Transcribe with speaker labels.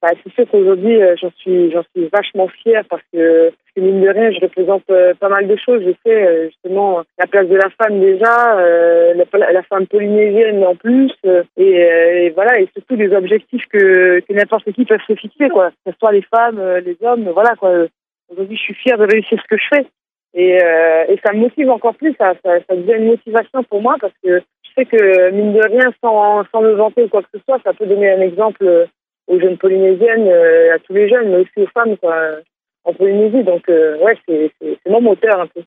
Speaker 1: Bah, c'est sûr qu'aujourd'hui, j'en suis vachement fière parce que mine de rien, je représente pas mal de choses. Je sais justement la place de la femme déjà, la femme polynésienne en plus, et voilà, et surtout les objectifs que n'importe qui peut se fixer, quoi. Que ce soit les femmes, les hommes, voilà, quoi. Aujourd'hui, je suis fière de réussir ce que je fais. Et ça me motive encore plus, ça devient une motivation pour moi parce que je sais que, mine de rien, sans me vanter ou quoi que ce soit, ça peut donner un exemple aux jeunes polynésiennes, à tous les jeunes, mais aussi aux femmes, quoi, en Polynésie. Donc, ouais, c'est mon moteur un peu.